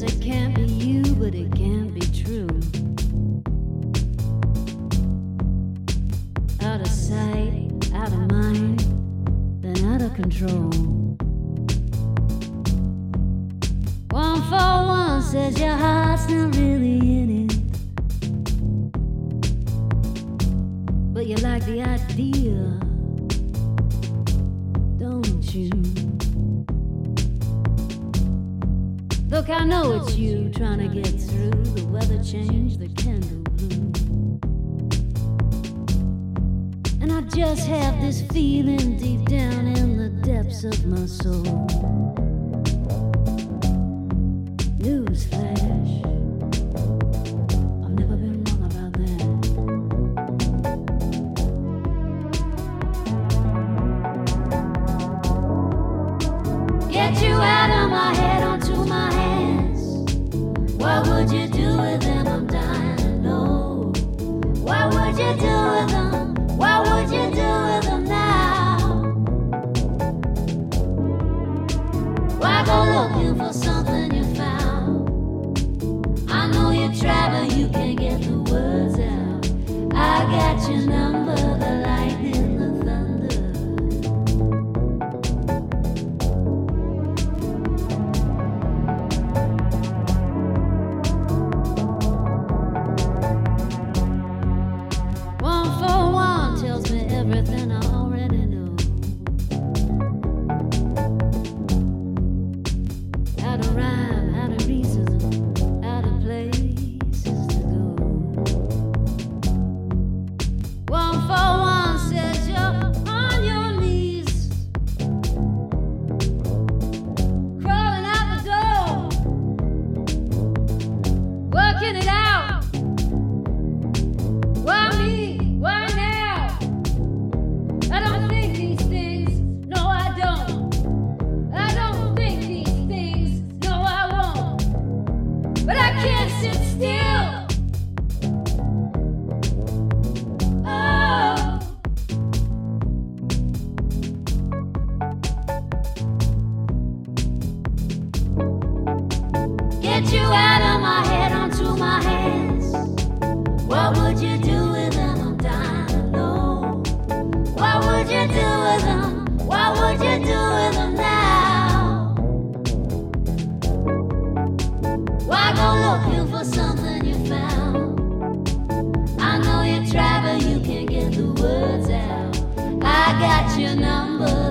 it can't be you, but it can't be true. Out of sight, out of mind, then out of control. 141 says your heart's not really in it, but you like the idea, don't you? Look, I know it's you trying to get through the weather change, the candle blue. And I just have this feeling deep down in the depths of my soul. Newsflash, I've never been wrong about that. Get you out of my head onto my hands. What would you do with them? I'm dying to know. What would you do with them? What would you do with them now? Why go looking for something you found? I know you try, but you can't get the words out. I got your number, the lightning, the thunder. 141 tells me everything I already know. How to rhyme, how to reason, how to places to go. 141 says you're on your knees, crawling out the door, working it out. Why me? Why now? I don't think these things, no I don't. I don't think these things, no I won't. But I can't sit still. Oh. Get you out of my head onto my hands. What would you do with them? I'm dying to know. What would you do with them? What would you do with them now? Why go looking for something you found? I know you try, but you can't get the words out. I got your number.